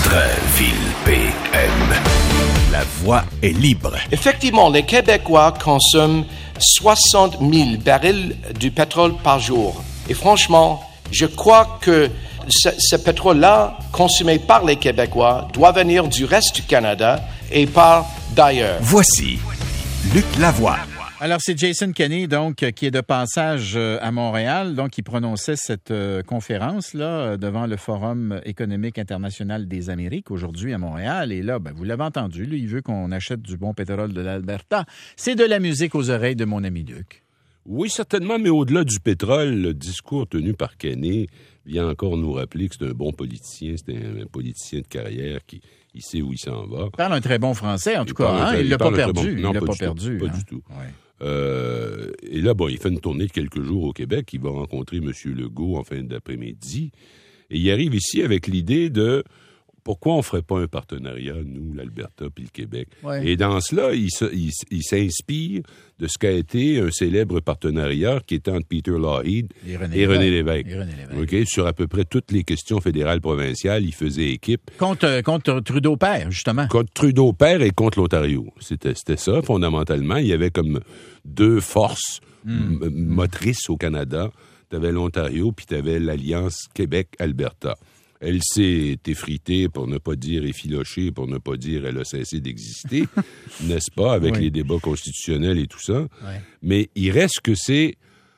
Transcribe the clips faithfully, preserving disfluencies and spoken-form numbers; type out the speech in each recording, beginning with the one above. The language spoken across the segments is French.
Drainville P M. La voix est libre. Effectivement, les Québécois consomment soixante mille barils de pétrole par jour. Et franchement, je crois que ce, ce pétrole-là, consommé par les Québécois, doit venir du reste du Canada et pas d'ailleurs. Voici Luc Lavoie. Alors, c'est Jason Kenney, donc, qui est de passage à Montréal. Donc, il prononçait cette euh, conférence-là devant le Forum économique international des Amériques aujourd'hui à Montréal. Et là, ben, vous l'avez entendu, lui, il veut qu'on achète du bon pétrole de l'Alberta. C'est de la musique aux oreilles de mon ami Luc. Oui, certainement, mais au-delà du pétrole, le discours tenu par Kenney vient encore nous rappeler que c'est un bon politicien, c'est un, un politicien de carrière qui il sait où il s'en va. Il parle un très bon français, en tout il cas. Hein? Très, il ne l'a pas perdu. Bon, non, il l'a pas, pas du perdu. Tout, hein? Pas du tout. Ouais. Euh, et là, bon, il fait une tournée de quelques jours au Québec. Il va rencontrer M. Legault en fin d'après-midi. Et il arrive ici avec l'idée de pourquoi on ne ferait pas un partenariat, nous, l'Alberta puis le Québec. Ouais. Et dans cela, il, se, il, il s'inspire de ce qu'a été un célèbre partenariat qui était entre Peter Lougheed et René, et René Lévesque. Et René Lévesque. Okay? Sur à peu près toutes les questions fédérales provinciales, il faisait équipe. Contre, contre Trudeau père, justement. Contre Trudeau père et contre l'Ontario. C'était, c'était ça, fondamentalement. Il y avait comme deux forces mm. m- motrices au Canada. Tu avais l'Ontario, puis tu avais l'Alliance Québec-Alberta. Elle s'est effritée, pour ne pas dire effilochée, pour ne pas dire elle a cessé d'exister, n'est-ce pas, avec oui. les débats constitutionnels et tout ça. Oui. Mais il reste que c'est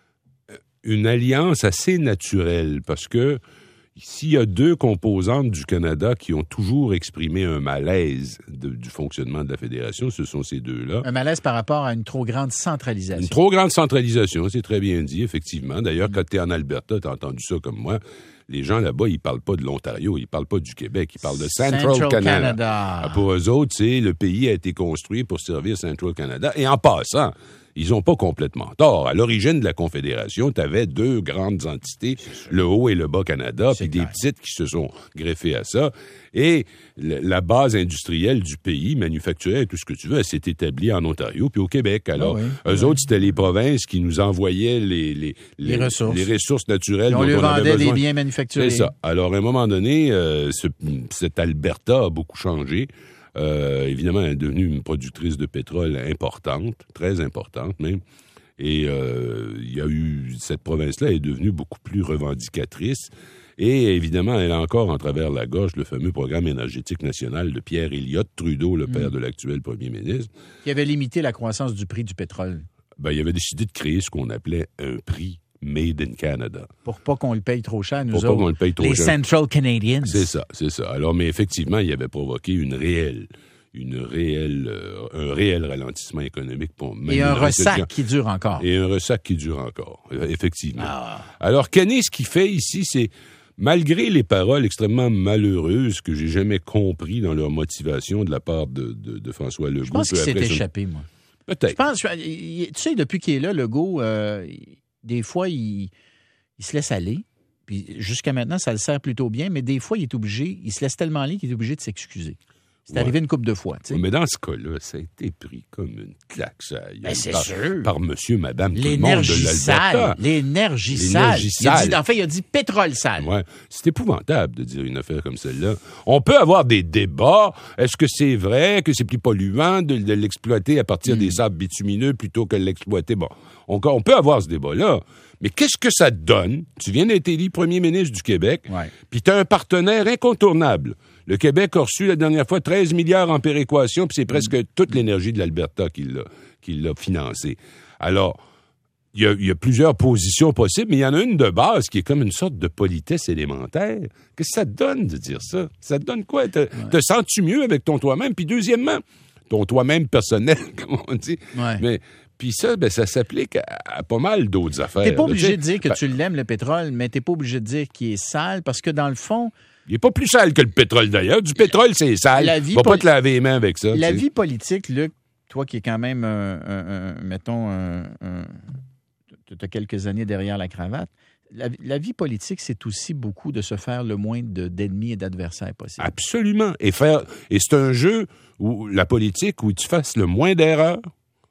une alliance assez naturelle, parce que s'il y a deux composantes du Canada qui ont toujours exprimé un malaise de, du fonctionnement de la Fédération, ce sont ces deux-là. Un malaise par rapport à une trop grande centralisation. Une trop grande centralisation, c'est très bien dit, effectivement. D'ailleurs, mmh. quand tu es en Alberta, tu as entendu ça comme moi. Les gens là-bas, ils parlent pas de l'Ontario, ils parlent pas du Québec, ils parlent de Central, Central Canada. Canada. Pour eux autres, c'est le pays a été construit pour servir Central Canada. Et en passant, ils n'ont pas complètement tort. À l'origine de la Confédération, tu avais deux grandes entités, le Haut et le Bas-Canada, puis des petites qui se sont greffées à ça. Et la base industrielle du pays, manufacturière, tout ce que tu veux, elle s'est établie en Ontario puis au Québec. Alors, ah oui, eux oui. autres, c'était les provinces qui nous envoyaient les, les, les, les, ressources. les ressources naturelles. Et on dont lui on vendait avait besoin. Les biens manufacturiers. C'est ça. Alors, à un moment donné, euh, ce, cet Alberta a beaucoup changé. Euh, évidemment, elle est devenue une productrice de pétrole importante, très importante même. Et euh, il y a eu, cette province-là est devenue beaucoup plus revendicatrice. Et évidemment, elle a encore en travers la gorge le fameux programme énergétique national de Pierre Elliott Trudeau, le père mmh. de l'actuel premier ministre. Qui avait limité la croissance du prix du pétrole. Ben, il avait décidé de créer ce qu'on appelait un prix Made in Canada. Pour pas qu'on le paye trop cher, nous Pour autres, pas qu'on le paye trop les cher. Central Canadians. C'est ça, c'est ça. Alors, mais effectivement, il avait provoqué une réelle... une réelle, euh, un réel ralentissement économique. Pour même Et un ressac qui dure encore. Et un ressac qui dure encore, effectivement. Ah. Alors, Kenney, ce qu'il fait ici, c'est, malgré les paroles extrêmement malheureuses que j'ai jamais compris dans leur motivation de la part de, de, de François Legault. Je pense qu'il s'est échappé, moi. Peut-être. Je pense, tu sais, depuis qu'il est là, Legault, euh, des fois, il, il se laisse aller. Puis jusqu'à maintenant, ça le sert plutôt bien, mais des fois, il est obligé, il se laisse tellement aller qu'il est obligé de s'excuser. C'est ouais. arrivé une couple de fois. Tu sais. Ouais, mais dans ce cas-là, ça a été pris comme une claque. Ça, ben, c'est par, sûr. Par monsieur, madame, tout l'énergie le monde de l'Alberta. Sale. L'énergie sale. L'énergie sale. Il a dit, en fait, il a dit pétrole sale. Ouais. C'est épouvantable de dire une affaire comme celle-là. On peut avoir des débats. Est-ce que c'est vrai que c'est plus polluant de, de l'exploiter à partir mm. des sables bitumineux plutôt que de l'exploiter? Bon, on, on peut avoir ce débat-là. Mais qu'est-ce que ça te donne? Tu viens d'être élu premier ministre du Québec, ouais. puis tu as un partenaire incontournable. Le Québec a reçu la dernière fois treize milliards en péréquation, puis c'est presque mmh. toute l'énergie de l'Alberta qui l'a, qui l'a financé. Alors, il y a, y a plusieurs positions possibles, mais il y en a une de base qui est comme une sorte de politesse élémentaire. Qu'est-ce que ça te donne de dire ça? Ça te donne quoi? Te, ouais. te sens-tu mieux avec ton toi-même? Puis deuxièmement, ton toi-même personnel, comme on dit. Ouais. Mais... Puis ça, ben, ça s'applique à, à pas mal d'autres affaires. T'es pas obligé là, de dire que ben, tu l'aimes, le pétrole, mais t'es pas obligé de dire qu'il est sale, parce que dans le fond... Il est pas plus sale que le pétrole, d'ailleurs. Du pétrole, c'est sale. La vie Va poli- pas te laver les mains avec ça. La t'sais. vie politique, Luc, toi qui es quand même, un, un, un, mettons, un, un, tu as quelques années derrière la cravate, la, la vie politique, c'est aussi beaucoup de se faire le moins de, d'ennemis et d'adversaires possible. Absolument. Et, faire, et c'est un jeu où la politique, où tu fasses le moins d'erreurs,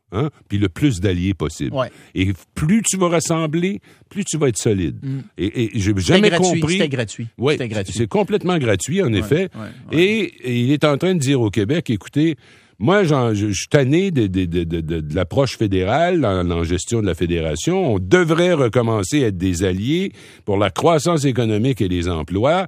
Hein? Puis le plus d'alliés possible. Ouais. Et plus tu vas rassembler, plus tu vas être solide. Mm. Et, et j'ai C'était jamais gratuit, compris... C'était gratuit. Oui, c'était gratuit. C'est complètement gratuit, en ouais, effet. Ouais, ouais. Et, et il est en train de dire au Québec, écoutez, moi, j'en, je, je suis tanné de, de, de, de, de l'approche fédérale en, en gestion de la fédération. On devrait recommencer à être des alliés pour la croissance économique et les emplois.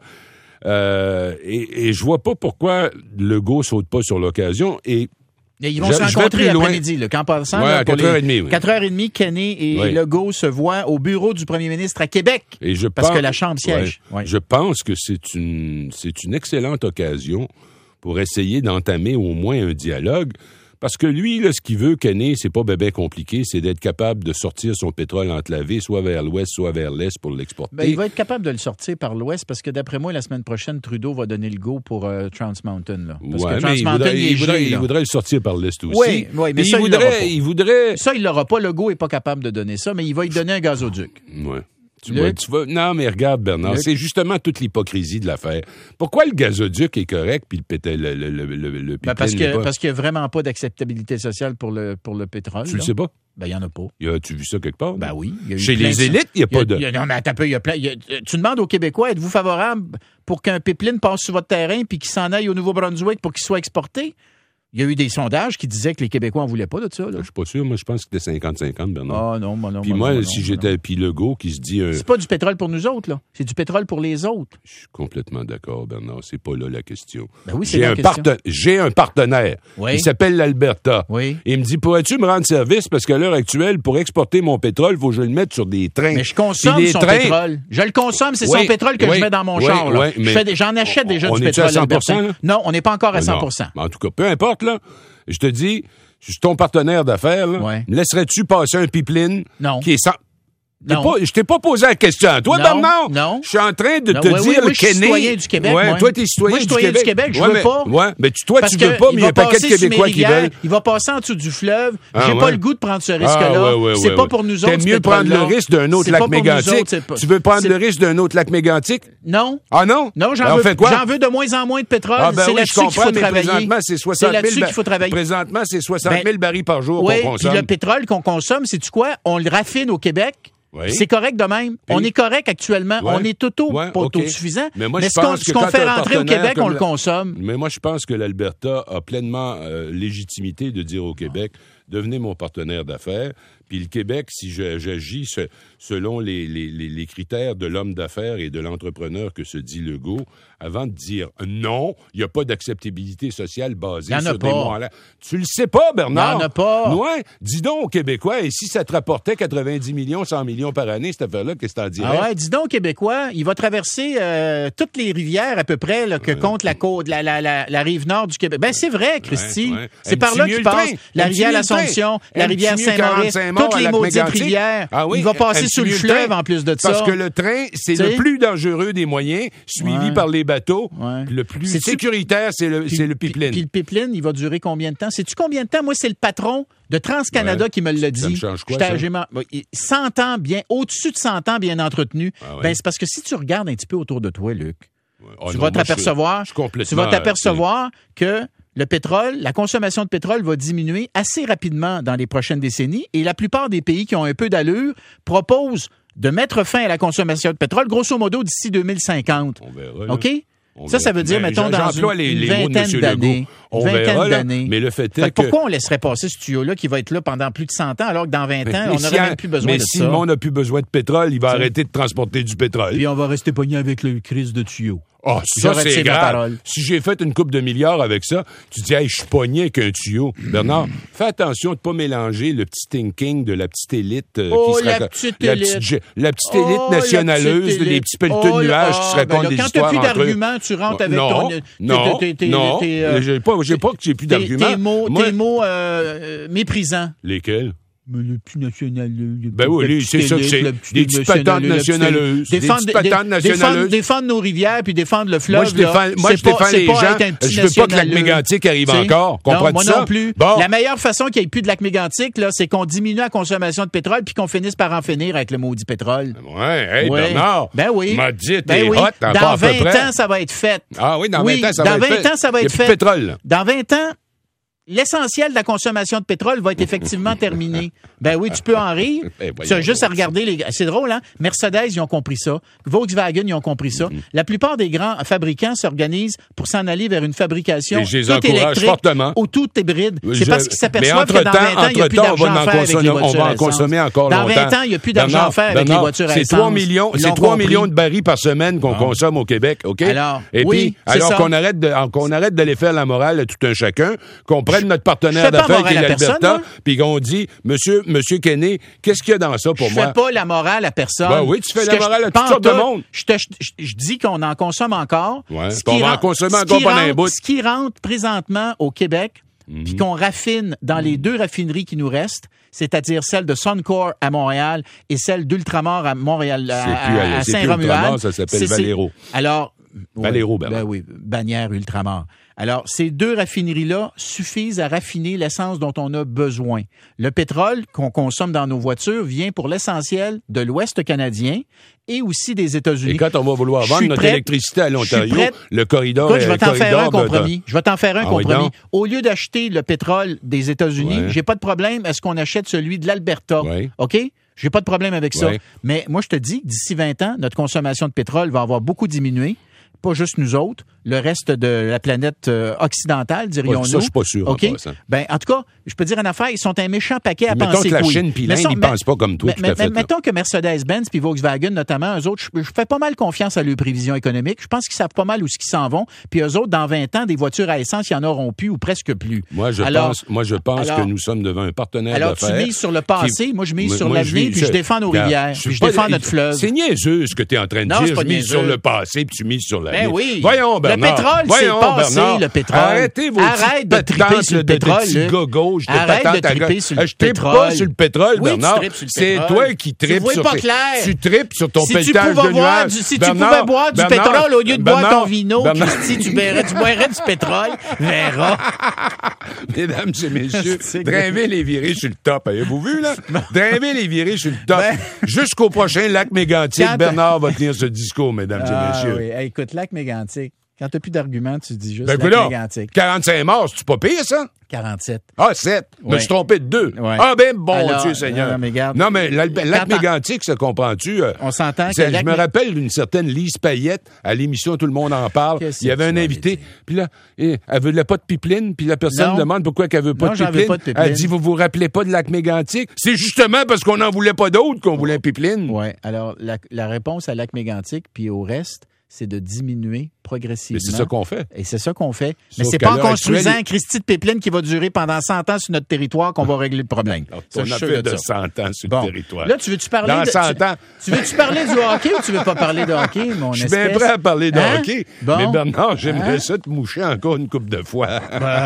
Euh, et, et je vois pas pourquoi Legault saute pas sur l'occasion. Et Et ils vont je, se rencontrer l'après-midi, là, qu'en passant. Ouais, là, à quatre heures trente. Oui. quatre heures trente, Kenney et oui. Legault se voient au bureau du premier ministre à Québec. Et je parce pense, que la Chambre siège. Ouais, ouais. Je pense que c'est une, c'est une excellente occasion pour essayer d'entamer au moins un dialogue. Parce que lui, là, ce qu'il veut, Kenney, c'est pas bébé compliqué, c'est d'être capable de sortir son pétrole enclavé, soit vers l'ouest, soit vers l'est pour l'exporter. Ben, il va être capable de le sortir par l'ouest parce que d'après moi, la semaine prochaine, Trudeau va donner le go pour euh, Trans Mountain. Là. Parce ouais, que Trans mais il Mountain, voudrait, il, est il, voudrait, gelé, il voudrait le sortir par l'est aussi. Oui, oui, mais et ça, il, il voudrait, l'aura pas. il voudrait... Ça, il l'aura pas. Legault n'est pas capable de donner ça, mais il va lui donner un gazoduc. Oui. Tu vas, tu vas... Non, mais regarde, Bernard, Luc. C'est justement toute l'hypocrisie de l'affaire. Pourquoi le gazoduc est correct puis le, pété, le, le, le, le, le ben parce, que, pas... parce qu'il n'y a vraiment pas d'acceptabilité sociale pour le, pour le pétrole. Tu là. le sais pas? Ben, il n'y en a pas. As-tu vu ça quelque part? Ben oui. Y a eu Chez les élites, il n'y a pas de... Y a, non, mais attends un peu, il y a plein... Y a, tu demandes aux Québécois, êtes-vous favorable pour qu'un pipeline passe sur votre terrain puis qu'il s'en aille au Nouveau-Brunswick pour qu'il soit exporté? Il y a eu des sondages qui disaient que les Québécois en voulaient pas de ça. Là. Je suis pas sûr. Moi, je pense que c'était cinquante cinquante, Bernard. Ah non, moi non. Puis moi, moi, non, si non, j'étais non. puis Legault qui se dit... Un... C'est pas du pétrole pour nous autres, là. C'est du pétrole pour les autres. Je suis complètement d'accord, Bernard. C'est pas là la question. Ben oui, c'est J'ai la un question. Parte... J'ai un partenaire. Oui. Il s'appelle l'Alberta. Oui. Et il me dit, pourrais-tu me rendre service? Parce qu'à l'heure actuelle, pour exporter mon pétrole, il faut que je le mette sur des trains. Mais je consomme son trains... pétrole. Je le consomme, c'est oui, son pétrole que oui, je mets dans mon oui, char. Là. Oui, je fais des... J'en achète déjà on du est pétrole. À cent pour cent, là? Non, on n'est pas encore à cent pour cent. En tout cas, peu importe, là. Je te dis, je suis ton partenaire d'affaires, là. Ouais. Me laisserais-tu passer un pipeline non. qui est sans... Non. Pas, je t'ai pas posé la question. Toi, non, Bernard, non. je suis en train de non, te oui, dire oui, oui, le Kenney. Je suis citoyen du Québec. Ouais, moi. toi, t'es citoyen, moi, je suis citoyen du Québec. du Québec. Je ouais, veux mais, pas. Ouais, mais tu, toi, parce tu veux pas, mais il y a un paquet de Québécois qui veulent. Il va passer en dessous du fleuve. Ah, J'ai ouais. pas le goût de prendre ce risque-là. Ah, ouais, ouais, c'est ouais, pas ouais. pour nous autres. T'aimes mieux prendre le risque d'un autre lac mégantique. Tu veux prendre le risque d'un autre lac mégantique? Non. Ah non? Non, j'en veux, j'en veux de moins en moins de pétrole. Ah ben c'est oui, là-dessus je qu'il faut comprends, mais travailler. présentement, c'est soixante mille. C'est là-dessus qu'il faut travailler. Présentement, c'est soixante mille barils par jour oui, qu'on consomme. Puis le pétrole qu'on consomme, c'est-tu quoi? On le raffine au Québec. Oui. C'est correct de même. Puis, on est correct actuellement. Ouais. On est auto, ouais, pas okay. autosuffisant. Mais, moi, mais je ce qu'on, pense ce qu'on fait rentrer au Québec, on la... le consomme. Mais moi, je pense que l'Alberta a pleinement euh, légitimité de dire au Québec, devenez mon partenaire d'affaires. Puis le Québec, si je, j'agis se, selon les, les, les critères de l'homme d'affaires et de l'entrepreneur que se dit Legault, avant de dire non, il n'y a pas d'acceptabilité sociale basée sur des mots en l'air. Tu le sais pas, Bernard? Il n'y en a pas. Ouais. Dis donc aux Québécois, et si ça te rapportait quatre-vingt-dix millions, cent millions par année, cette affaire-là, qu'est-ce que t'en dirais? Ah ouais, dis donc aux Québécois, il va traverser euh, toutes les rivières à peu près là, que ouais. compte la côte, la, la, la, la rive nord du Québec. Ben c'est vrai, Christy. Ouais, ouais. C'est par là qu'il passe. La rivière L'Assomption, la rivière Saint-Maurice, toutes les maudites rivières. Ah oui, il va passer sous le fleuve en plus de ça. Parce que le train, c'est T'sais? le plus dangereux des moyens, suivi ouais. par les bateaux. Ouais. Le plus C'est-tu... sécuritaire, c'est le, puis, c'est le pipeline. Puis, puis le pipeline, il va durer combien de temps? Sais-tu combien de temps? Moi, c'est le patron de TransCanada ouais. qui me l'a dit. Ça me change quoi, ça? cent ans bien, au-dessus de cent ans bien entretenu. Ah ouais. Ben, c'est parce que si tu regardes un petit peu autour de toi, Luc, ouais. oh tu, non, vas t'apercevoir, je, je tu vas t'apercevoir que le pétrole, la consommation de pétrole va diminuer assez rapidement dans les prochaines décennies et la plupart des pays qui ont un peu d'allure proposent de mettre fin à la consommation de pétrole, grosso modo, d'ici deux mille cinquante. On verra, OK? On ça, ça veut dire, mais mettons, dans une, les, une les vingtaine d'années. On une vingtaine verra, là, d'années. mais le fait est fait que... Pourquoi on laisserait passer ce tuyau-là qui va être là pendant plus de cent ans, alors que dans vingt mais, ans, mais on si n'aurait a, même plus besoin mais de si ça? Mais si le monde n'a plus besoin de pétrole, il va T'sais. arrêter de transporter du pétrole. Puis on va rester pogné avec le crise de tuyau. Ah, oh, ça, c'est grave. Si j'ai fait une coupe de milliards avec ça, tu dis, hey, je suis pogné avec un tuyau. Bernard, fais attention de ne pas mélanger le petit thinking de la petite élite euh, oh, qui se la raconte. Petite la élite. petite, la petite élite oh, nationaleuse, les petits pelleteux oh, de nuages oh, qui se racontent ben là, des quand histoires. Quand tu n'as plus d'arguments, tu rentres avec non, ton. Non, t'es, t'es, non, t'es, euh, j'ai pas, j'ai pas que j'ai plus d'arguments. Tes mots, Moi, tes mots euh, méprisants. Lesquels? Mais le petit national. Ben oui, lui, c'est ça que c'est. Des petites patentes nationaleuses. Des petites patentes nationaleuses. Défendre nos rivières puis défendre le fleuve. Moi, je défends, là, moi, je défends pas, les pas gens. Je veux pas que lac mégantique arrive t'sais? encore. Comprends-tu moi ça? non plus. Bon. La meilleure façon qu'il n'y ait plus de lac mégantique, là, c'est qu'on diminue la consommation de pétrole puis qu'on finisse par en finir avec le maudit pétrole. Ouais, hey, ouais. Bernard. Ben oui. M'a dit, ben t'es oui. hot, t'en Dans vingt ans, ça va être fait. Ah oui, dans oui, vingt ans, ça dans va être fait. vingt ans, ça va être fait. Pétrole. Dans vingt ans, l'essentiel de la consommation de pétrole va être effectivement terminé. Ben oui, tu peux en rire. Ben, tu as juste à regarder les. C'est drôle, hein? Mercedes, ils ont compris ça. Volkswagen, ils ont compris ça. Mm-hmm. La plupart des grands fabricants s'organisent pour s'en aller vers une fabrication tout électrique fortement. ou tout hybride. C'est Je... parce qu'ils s'aperçoivent que dans vingt ans, il n'y a plus d'argent à faire avec les voitures on va en consommer encore dans longtemps. Dans vingt ans, il n'y a plus d'argent à faire avec les voitures à essence. C'est trois millions, c'est trois millions de barils par semaine qu'on bon. consomme au Québec, OK? Alors, Et oui, puis, alors qu'on arrête de, qu'on arrête de les faire la morale à tout un chacun, qu'on prenne notre partenaire d'affaires qui est l'Alberta, puis qu'on dit, monsieur, monsieur Kenney, qu'est-ce qu'il y a dans ça pour je moi? Je fais pas la morale à personne. Ben oui, tu fais Ce la morale à toutes sortes de monde. Je, te, je, je dis qu'on en consomme encore. Ouais, on va en consommer encore pendant un bout. Ce qui rentre présentement au Québec, mm-hmm. puis qu'on raffine dans mm-hmm. les deux raffineries qui nous restent, c'est-à-dire celle de Suncor à Montréal et celle d'Ultramar à Montréal, à, à, à Saint-Romuald. Ça s'appelle Valero. Alors, Valero, ouais, ben oui, bannière Ultramar. Alors, ces deux raffineries-là suffisent à raffiner l'essence dont on a besoin. Le pétrole qu'on consomme dans nos voitures vient pour l'essentiel de l'Ouest canadien et aussi des États-Unis. Et quand on va vouloir vendre notre prêt, électricité à l'Ontario, le corridor... Écoute, je vais t'en faire un compromis. De... Je vais t'en faire un ah, compromis. Oui, Au lieu d'acheter le pétrole des États-Unis, ouais. j'ai pas de problème. Est-ce qu'on achète celui de l'Alberta? Ouais. OK? J'ai pas de problème avec ça. Ouais. Mais moi, je te dis, d'ici vingt ans, notre consommation de pétrole va avoir beaucoup diminué. Pas juste nous autres, le reste de la planète euh, occidentale, dirions-nous. Ça, je suis pas sûr. Okay? En ben, en tout cas, je peux dire une affaire, ils sont un méchant paquet à mettons penser que la oui. Chine puis l'Inde, ils pensent pas comme toi, mais, tout à fait. Mais, mettons que Mercedes-Benz puis Volkswagen, notamment, eux autres, je, je fais pas mal confiance à leurs prévisions économiques. Je pense qu'ils savent pas mal où ils s'en vont. Puis eux autres, dans vingt ans, des voitures à essence, ils en auront plus ou presque plus. Moi, je alors, pense, moi, je pense alors, que nous sommes devant un partenaire alors d'affaires. Alors, tu mises sur le passé, qui... moi, je mise moi, sur moi, l'avenir, puis je, je défends nos rivières, puis je défends notre fleuve. C'est niaiseux, ce que tu es en train de non, dire. Je mise sur le passé, puis tu mises sur l'avenir. Ben oui. Voyons, Bernard. Le pétrole, c'est passé, Bernard. le pétrole. Arrêtez vos Arrête de triper sur le pétrole. Gauche, Arrête de triper sur le je tripe pétrole. pas sur le pétrole, oui, Bernard. Tu sur le c'est pétrole. toi qui tripes tu sur pas tes... clair. Tu tripes sur ton si pétage tu de nuage. Du, si Bernard, tu pouvais boire du Bernard, pétrole au lieu de Bernard, boire ton vino, Bernard. Christy, tu boirais, tu boirais du pétrole, verras. Mesdames et messieurs, Drainville est viré sur le top. Avez-vous vu, là? Drainville est viré sur le top. Ben... Jusqu'au prochain lac Mégantic, Quand Bernard va tenir ce discours, mesdames ah, et messieurs. Oui. Hey, écoute, lac Mégantic. Quand t'as plus d'arguments, tu dis juste ben, lac Mégantic. quarante-cinq morts, c'est-tu pas pire, ça? quarante-sept. Ah, sept. Ouais. Je me suis trompé de deux. Ouais. Ah, ben, bon Alors, Dieu Seigneur. Non, mais, regarde, non, mais le lac Mégantic, ça comprends-tu? Euh, on s'entend que. Je me Mé... rappelle d'une certaine Lise Payette, à l'émission Tout le monde en parle. Il y avait un invité, puis là, elle voulait pas de pipeline, puis la personne non. demande pourquoi qu'elle veut pas, non, de pipeline. pas de pipeline. Elle dit, vous vous rappelez pas de lac Mégantic? C'est justement parce qu'on n'en voulait pas d'autres qu'on voulait un pipeline. Oui. Alors, la, la réponse à lac Mégantic, puis au reste, c'est de diminuer progressivement. Mais c'est ça qu'on fait. Et c'est ça qu'on fait. Mais Sauf c'est pas en construisant actuelle... un Christie de pipeline qui va durer pendant cent ans sur notre territoire qu'on va régler le problème. Alors, ça, on a fait de, de cent ans sur bon. le territoire. Là, tu veux-tu parler Dans de... cent ans. Tu, tu veux-tu parler du hockey ou tu veux pas parler de hockey, mon Je suis espèce? bien prêt à parler de hein? hockey. Bon. Mais Bernard, j'aimerais hein? ça te moucher encore une couple de fois.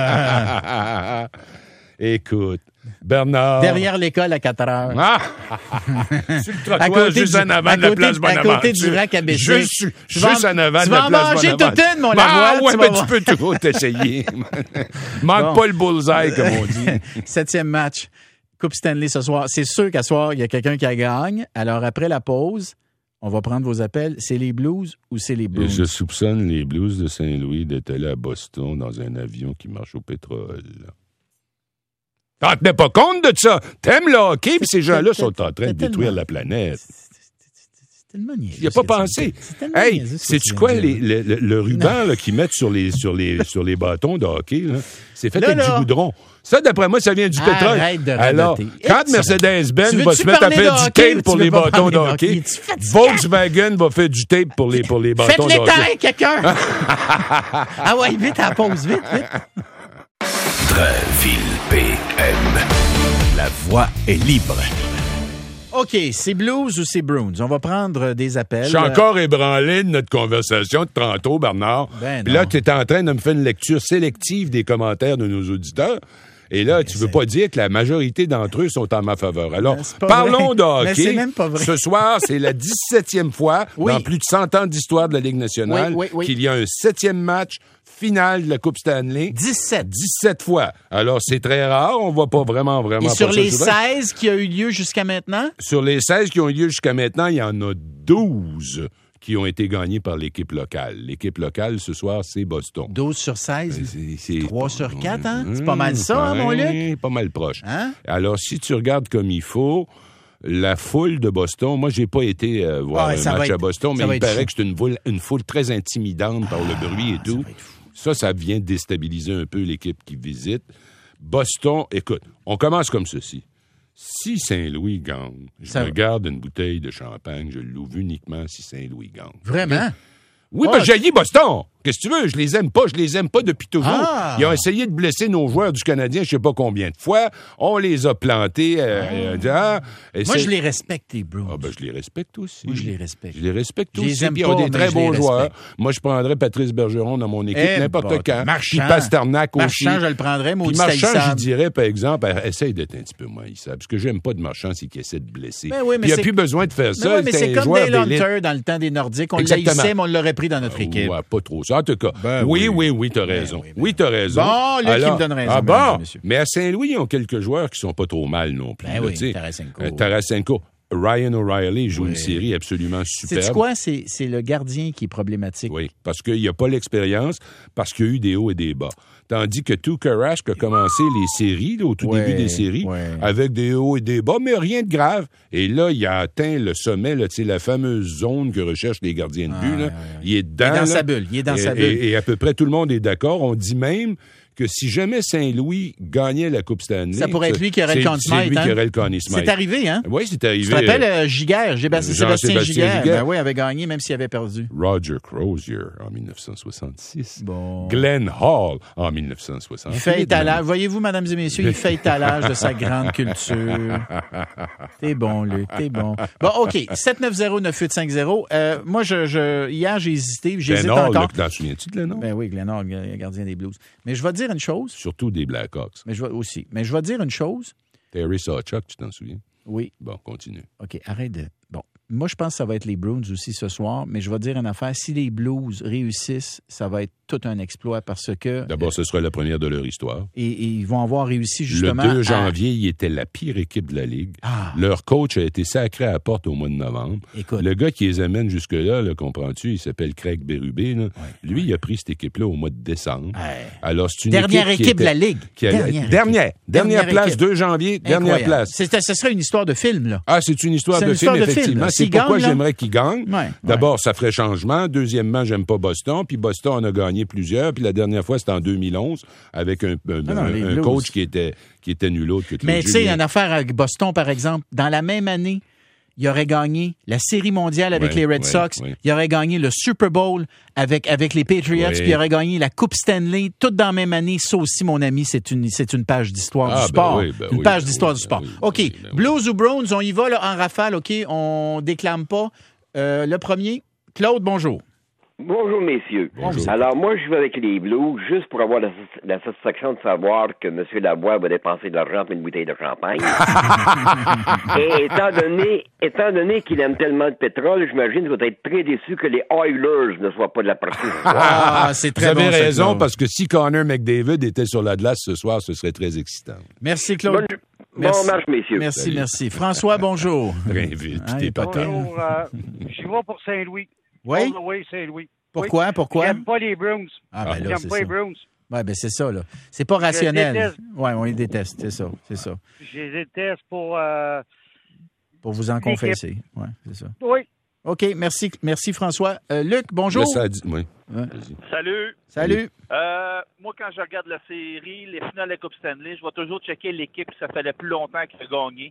Ah. Écoute. Bernard. Derrière l'école à quatre heures. Ah! Sur le trottoir, juste du, en avant de la place Bonaventure. À côté du rack à baisser. Juste, juste en avant de la place Bonaventure. Tu vas en manger toute une, mon Lavoie. Ah ouais, tu mais tu peux toujours t'essayer. Manque bon. pas le bullseye, comme on dit. Septième match. Coupe Stanley ce soir. C'est sûr qu'à soir, il y a quelqu'un qui a gagne. Alors, après la pause, on va prendre vos appels. C'est les Blues ou c'est les Blues? Et je soupçonne les Blues de Saint-Louis d'être allés à Boston dans un avion qui marche au pétrole. T'en tenais pas compte de ça. T'aimes le hockey, puis ces gens-là sont en train de détruire la planète. C'est tellement niaiseux. Il a pas pensé. Hey, sais-tu quoi, les, le, le, le ruban là, qu'ils mettent sur les, sur, les, sur les bâtons de hockey, là, c'est fait là, avec là. du goudron. Ça, d'après moi, ça vient du pétrole. Alors, quand Mercedes-Benz va se mettre à faire du tape pour les bâtons de hockey, Volkswagen va faire du tape pour les, pour les bâtons de hockey. Faites-les quelqu'un! Ah ouais, vite à la pause, vite, vite. Drainville P M. La voix est libre. OK, c'est Blues ou c'est Bruins? On va prendre des appels. Je suis encore ébranlé de notre conversation de tantôt, Bernard. Ben Puis là, tu es en train de me faire une lecture sélective des commentaires de nos auditeurs. Et là, tu veux pas dire que la majorité d'entre eux sont en ma faveur. Alors, parlons vrai. de hockey. Mais c'est même pas vrai. Ce soir, c'est la dix-septième fois oui. dans plus de cent ans d'histoire de la Ligue nationale oui, oui, oui. qu'il y a un septième match final de la Coupe Stanley. dix-sept. dix-sept fois. Alors, c'est très rare. On voit pas vraiment, vraiment. Et sur les seize qui ont eu lieu jusqu'à maintenant? Sur les seize qui ont eu lieu jusqu'à maintenant, il y en a douze qui ont été gagnés par l'équipe locale. L'équipe locale, ce soir, c'est Boston. douze sur seize, c'est, c'est trois sur quatre, hein? Mmh, C'est pas mal ça, hein, mon Luc? Pas mal proche. Hein? Alors, si tu regardes comme il faut, la foule de Boston, moi, j'ai pas été euh, voir Ah, un ça va match être- à Boston, ça va mais il être paraît fou. que c'est une foule, une foule très intimidante par le bruit et tout. va être fou. Ça, ça vient déstabiliser un peu l'équipe qui visite. Boston, écoute, on commence comme ceci. Si Saint-Louis gagne, je Ça me va. garde une bouteille de champagne, je l'ouvre uniquement si Saint-Louis gagne. Vraiment? Oui, Ah, parce que j'ai dit Boston. Qu'est-ce que tu veux? Je les aime pas, je les aime pas depuis toujours. Ah. Ils ont essayé de blesser nos joueurs du Canadien, je sais pas combien de fois. On les a plantés. Euh, ah. Et Moi, c'est- je les respecte, les Bruins. Ah ben, je les respecte aussi. Oui, je les respecte. Je les respecte Je les aussi. aime Puis ils ont pas, des mais très je les beaux joueurs. respecte. Moi, je prendrais Patrice Bergeron dans mon équipe Eh, n'importe bah, quand. Marchand. Puis Pasternak aussi. Marchand, je le prendrais, Puis maudit Marchand, haïssable. je dirais, par exemple, euh, essaye d'être un petit peu moins haïssable. Ce que j'aime pas de Marchand, c'est qu'il essaie de blesser. Ben oui, mais Puis il a c'est- plus besoin de faire Mais, ça. ouais, mais c'est un comme joueur Dale d'élite. Hunter dans le temps des Nordiques. On Exactement. l'haïssait, mais on l'aurait pris dans notre équipe. Ouais, pas trop ça. En tout cas, Ben oui, oui. oui, oui, t'as raison. oui, Oui, t'as raison. Bon, Luc, il me donne raison, Ah mesdames et bon? messieurs. Mais à Saint-Louis, ils ont quelques joueurs qui sont pas trop mal non plus. Ben là, oui, tu sais. Tarasenko. Euh, Tarasenko. Ryan O'Reilly joue Oui. une série absolument superbe. C'est quoi? C'est, c'est le gardien qui est problématique. Oui, parce qu'il n'y a pas l'expérience, parce qu'il y a eu des hauts et des bas. Tandis que Tuukka Rask a commencé les séries, là, au tout Ouais, début des séries, ouais. avec des hauts et des bas, mais rien de grave. Et là, il a atteint le sommet, là, tu sais, la fameuse zone que recherchent les gardiens de but. Ah, là. ouais, ouais. Il est dedans. Il est dans là. sa bulle, il est dans et, sa bulle. Et, et à peu près tout le monde est d'accord. On dit même que si jamais Saint-Louis gagnait la Coupe Stanley... Ça pourrait être lui qui aurait c'est- le Conn Smythe, C'est lui hein? qui aurait le Conn Smythe. C'est arrivé, hein? Oui, c'est arrivé. Tu te rappelles, euh, Giguère, Gébastien Sébastien Jean-Sébastien Giguère? Giguère. Ben oui, avait gagné même s'il avait perdu. Roger Crozier en dix-neuf cent soixante-six. Bon. Glenn Hall en dix-neuf cent soixante. Il fait étalage. Voyez-vous, mesdames et messieurs, il fait étalage de sa grande culture. T'es bon, Luc, t'es bon. Bon, OK. sept neuf zéro neuf huit cinq zéro. Euh, moi, je, je, hier, j'ai hésité. J'hésite Glenn Hall, encore. là, t'en souviens-tu de Glenn Hall? Ben oui, Glenn Hall, gardien des Blues. Mais je vais te dire une chose. Surtout des Blackhawks. Mais je vais aussi. Mais je vais te dire une chose. Terry Sawchuk, tu t'en souviens? Oui. Bon, continue. OK, arrête de... Bon. Moi, je pense que ça va être les Bruins aussi ce soir, mais je vais te dire une affaire. Si les Blues réussissent, ça va être tout un exploit parce que... D'abord, ce sera la première de leur histoire. Et, et ils vont avoir réussi justement Le deux à- janvier, ils étaient la pire équipe de la Ligue. Ah. Leur coach a été sacré à la porte au mois de novembre. Écoute. Le gars qui les amène jusque-là, là, comprends-tu, il s'appelle Craig Berube. Là. Lui, il a pris cette équipe-là au mois de décembre. Ouais. Alors, c'est une Dernière équipe, qui équipe de était- la Ligue. qui a- Dernière dernière, équipe. dernière, Dernière place, équipe. deux janvier, dernière Incroyable. place. C'est- ce serait une histoire de film, là. Ah, c'est une histoire C'est de une film, histoire de film, effectivement. là. C'est S'il pourquoi gagne, là. j'aimerais qu'il gagne. Ouais, D'abord, ça ferait changement. Deuxièmement, j'aime pas Boston. Puis Boston en a gagné plusieurs. Puis la dernière fois, c'était en deux mille onze, avec un, un- non, un- les un Blues. coach qui était, qui était nul autre que Claude Mais tu sais, Julien. une affaire avec Boston, par exemple, dans la même année, il aurait gagné la Série mondiale avec Ouais, les Red ouais, Sox, ouais. il aurait gagné le Super Bowl avec, avec les Patriots, Ouais. puis il aurait gagné la Coupe Stanley, tout dans la même année. Ça aussi, mon ami, c'est une, c'est une page d'histoire Ah, du ben sport. oui, ben une oui, page ben d'histoire oui, du ben sport. oui, ben OK, oui, ben oui. Blues ou Browns, on y va là, en rafale, OK? On déclame pas. Euh, le premier, Claude, bonjour. Bonjour, messieurs. Bonjour. Alors, moi, je vais avec les Blues juste pour avoir la, la satisfaction de savoir que M. Lavoie va dépenser de l'argent pour une bouteille de champagne. Et étant donné, étant donné qu'il aime tellement le pétrole, j'imagine qu'il va être très déçu que les Oilers ne soient pas de la partie. Ah, c'est Vous très avez bon, ça, raison, Claude. parce que si Connor McDavid était sur la glace ce soir, ce serait très excitant. Merci, Claude. Bonne- Bon marche, messieurs. Merci, Salut. merci. François, bonjour. Très vite, Hein, t'es il est pas pas tard. Bonjour, euh, j'y vais pour Saint-Louis. Oui? All the way, Saint-Louis. Pourquoi? Oui. Pourquoi? J'aime pas les Browns. Ah, ben là, J'aime c'est pas ça. les Browns. Ouais, ben c'est ça, là. C'est pas rationnel. déteste. Ouais, on les déteste, c'est ça, c'est ça. Je les déteste pour... euh, Pour vous en L'équipe. confesser. Ouais, c'est ça. Oui. OK, merci, merci François. Euh, Luc, bonjour. Là, ça a dit- oui. Ouais. Vas-y. Salut. Salut. Euh, moi, quand je regarde la série, les finales de la Coupe Stanley, je vais toujours checker l'équipe que ça fait le plus longtemps qu'elle a gagné.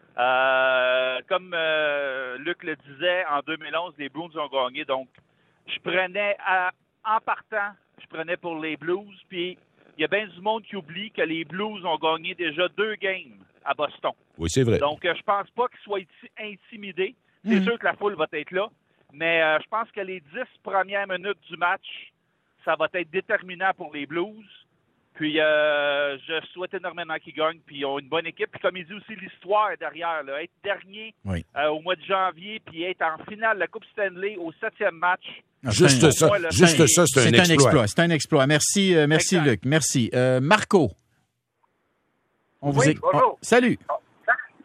Euh, comme euh, Luc le disait, en deux mille onze, les Bruins ont gagné. Donc, je prenais, à- en partant, je prenais pour les Blues. Puis, il y a bien du monde qui oublie que les Blues ont gagné déjà deux games à Boston. Oui, c'est vrai. Donc, euh, je pense pas qu'ils soient inti- intimidés. C'est sûr que la foule va être là. Mais euh, je pense que les dix premières minutes du match, ça va être déterminant pour les Blues. Puis, euh, je souhaite énormément qu'ils gagnent. Puis, ils ont une bonne équipe. Puis, comme il dit aussi, l'histoire est derrière. Là. Être dernier Oui. euh, au mois de janvier, puis être en finale de la Coupe Stanley au septième match. Ah, Juste c'est un- ça, moi, là, juste c'est- ça, c'est un exploit. C'est un exploit. Merci, euh, merci Exact. Luc. Merci. Euh, Marco. On vous Oui, éc- bonjour. on- Salut.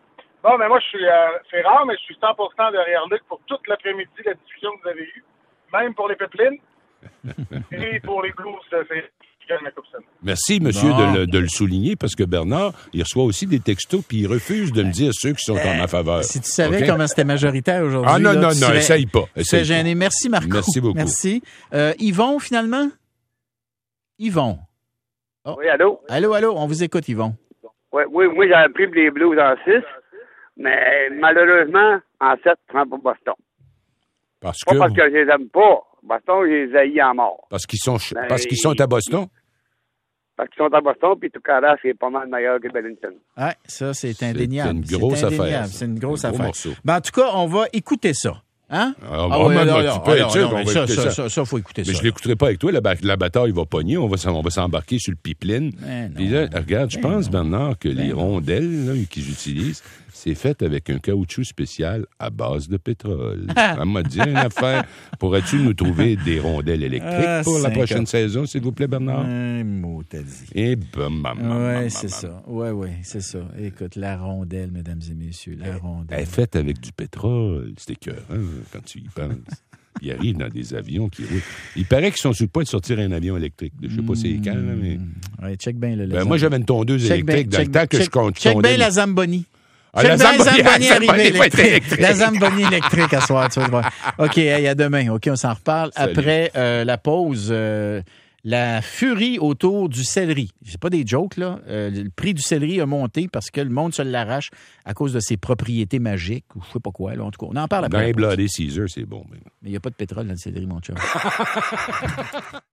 Bon, mais moi, je suis, euh, c'est rare, mais je suis cent pour cent derrière Luc pour toute l'après-midi, la discussion que vous avez eue, même pour les pipelines et pour les Blues de qui gagnent la Coupe Stanley. Merci, monsieur, Bon. de le, de le souligner, parce que Bernard, il reçoit aussi des textos, puis il refuse de me dire ceux qui sont en ma faveur. Si tu savais OK? comment c'était majoritaire aujourd'hui. Ah non, là, non, tu non, serais- essaye pas. tu essaye serais pas. gêné. Merci, Marco. Merci beaucoup. Merci. Euh, Yvon, finalement? Yvon. Oh. Oui, allô? Allô, allô, on vous écoute, Yvon. Oui, oui, moi, j'avais pris les Blues en six, mais malheureusement, en sept, je prends pas Boston. Parce Pas que, parce que je les aime pas. Boston, je les haïs en mort. parce qu'ils sont, ch- Ben, parce qu'ils sont à Boston? Parce qu'ils sont à Boston, puis tout cas c'est pas mal meilleur que Bennington. Oui, ça, c'est C'est indéniable. une grosse C'est indéniable. affaire, ça. C'est une grosse Un gros affaire. morceau. Ben, en tout cas, on va écouter ça. Hein? Ah, Ah bon, oui, ben, non, ben, non, tu peux non, être sûr non, qu'on mais va ça, écouter ça, ça. ça, ça, faut écouter Mais ça. je l'écouterai pas avec toi. La, ba- la bataille va pogner. On va, s'en- on va s'embarquer sur le pipeline. Mais non. Puis là, regarde, je Mais pense, non. Bernard, que les non. rondelles là, qu'ils utilisent, c'est fait avec un caoutchouc spécial à base de pétrole. Ah. Elle m'a dit une affaire. Pourrais-tu nous trouver des rondelles électriques Ah, pour la cinq prochaine ans. saison, s'il vous plaît, Bernard? Un mot, t'as dit. Eh ben, maman. Oui, maman, c'est maman. ça. Oui, oui, c'est ça. Écoute, la rondelle, mesdames et messieurs, la Elle rondelle. est faite avec du pétrole. C'est écœurant quand tu y penses. Ils arrivent dans des avions qui roulent. Il paraît qu'ils sont sur le point de sortir un avion électrique. Je sais pas c'est quand, là, mais... Ouais, check bien le Ben, moi, j'avais une tondeuse Check bien, électrique dans check- le temps que check- je compte. Check bien la Zamboni. Ah, Check la bien Zamboni, la arrivée Zamboni va être électrique. électrique. La Zamboni électrique à soir, tu vas le voir. OK, hey, à demain. OK, on s'en reparle. Salut. Après euh, la pause, euh, la furie autour du céleri. C'est pas des jokes, là. Euh, le prix du céleri a monté parce que le monde se l'arrache à cause de ses propriétés magiques ou je sais pas quoi. Là. En tout cas, on en parle Dans après. les Bloody Caesar, c'est bon. Mais... Mais il n'y a pas de pétrole dans le céleri, mon chum.